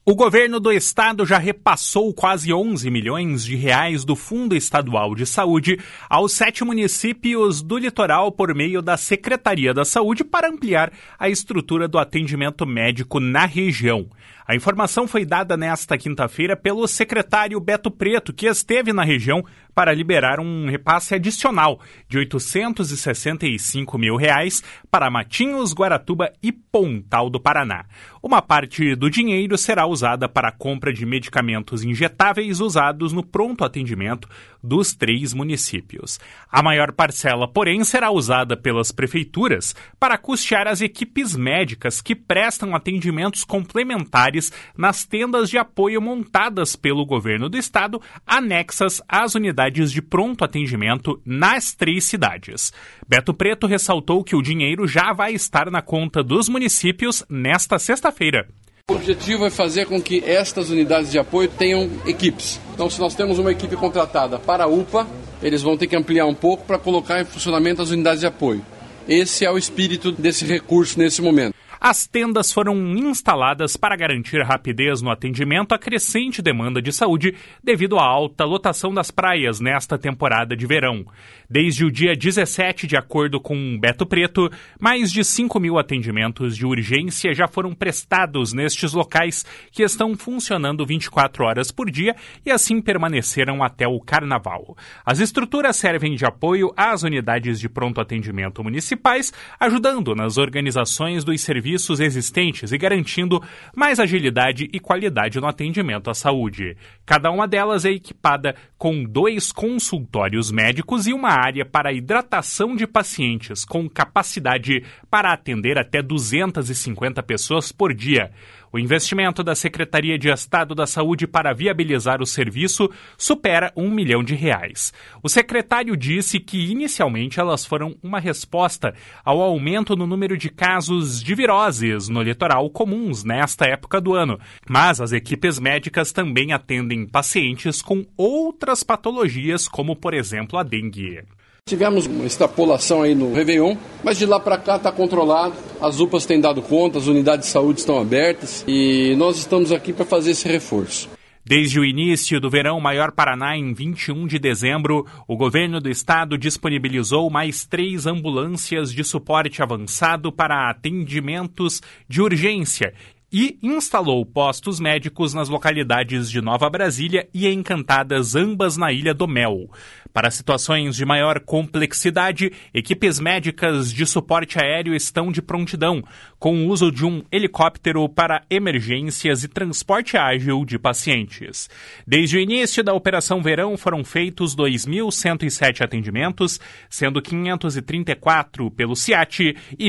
O governo do estado já repassou quase 11 milhões de reais do Fundo Estadual de Saúde aos 7 municípios do litoral por meio da Secretaria da Saúde para ampliar a estrutura do atendimento médico na região. A informação foi dada nesta quinta-feira pelo secretário Beto Preto, que esteve na região para liberar um repasse adicional de R$ 865 mil para Matinhos, Guaratuba e Pontal do Paraná. Uma parte do dinheiro será usada para a compra de medicamentos injetáveis usados no pronto atendimento dos 3 municípios. A maior parcela, porém, será usada pelas prefeituras para custear as equipes médicas que prestam atendimentos complementares nas tendas de apoio montadas pelo governo do estado, anexas às unidades de pronto atendimento nas 3 cidades. Beto Preto ressaltou que o dinheiro já vai estar na conta dos municípios nesta sexta-feira. O objetivo é fazer com que estas unidades de apoio tenham equipes. Então, se nós temos uma equipe contratada para a UPA, eles vão ter que ampliar um pouco para colocar em funcionamento as unidades de apoio. Esse é o espírito desse recurso nesse momento. As tendas foram instaladas para garantir rapidez no atendimento à crescente demanda de saúde devido à alta lotação das praias nesta temporada de verão. Desde o dia 17, de acordo com Beto Preto, mais de 5 mil atendimentos de urgência já foram prestados nestes locais, que estão funcionando 24 horas por dia e assim permaneceram até o Carnaval. As estruturas servem de apoio às unidades de pronto atendimento municipais, ajudando nas organizações dos serviços existentes e garantindo mais agilidade e qualidade no atendimento à saúde. Cada uma delas é equipada com 2 consultórios médicos e uma área para hidratação de pacientes, com capacidade para atender até 250 pessoas por dia. O investimento da Secretaria de Estado da Saúde para viabilizar o serviço supera R$ 1 milhão. O secretário disse que, inicialmente, elas foram uma resposta ao aumento no número de casos de viroses no litoral comuns nesta época do ano, mas as equipes médicas também atendem pacientes com outras patologias, como, por exemplo, a dengue. Tivemos uma extrapolação aí no Réveillon, mas de lá para cá está controlado, as UPAs têm dado conta, as unidades de saúde estão abertas e nós estamos aqui para fazer esse reforço. Desde o início do Verão Maior Paraná, em 21 de dezembro, o governo do estado disponibilizou mais 3 ambulâncias de suporte avançado para atendimentos de urgência e instalou postos médicos nas localidades de Nova Brasília e Encantadas, ambas na Ilha do Mel. Para situações de maior complexidade, equipes médicas de suporte aéreo estão de prontidão, com o uso de um helicóptero para emergências e transporte ágil de pacientes. Desde o início da Operação Verão foram feitos 2.107 atendimentos, sendo 534 pelo CIAT e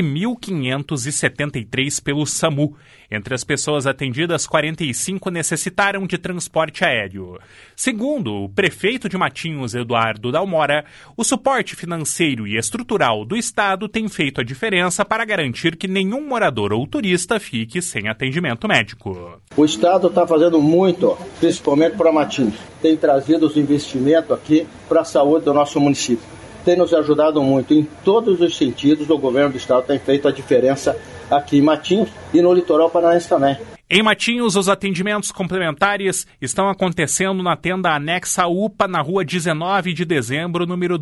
1.573 pelo SAMU. Entre as pessoas atendidas, 45 necessitaram de transporte aéreo. Segundo o prefeito de Matinhos, Eduardo Dalmora, o suporte financeiro e estrutural do estado tem feito a diferença para garantir que nenhum morador ou turista fique sem atendimento médico. O estado está fazendo muito, principalmente para Matinhos. Tem trazido os investimentos aqui para a saúde do nosso município. Tem nos ajudado muito em todos os sentidos. O governo do estado tem feito a diferença aqui em Matinhos e no litoral paranaense também. Em Matinhos, os atendimentos complementares estão acontecendo na tenda anexa à UPA, na rua 19 de dezembro, número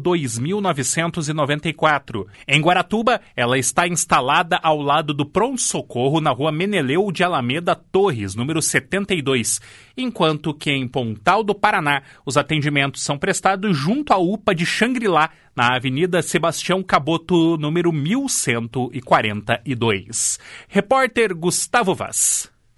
2994. Em Guaratuba, ela está instalada ao lado do pronto-socorro na rua Meneleu de Alameda Torres, número 72. Enquanto que em Pontal do Paraná, os atendimentos são prestados junto à UPA de Xangri-Lá, na Avenida Sebastião Caboto, número 1142. Repórter Gustavo Vaz.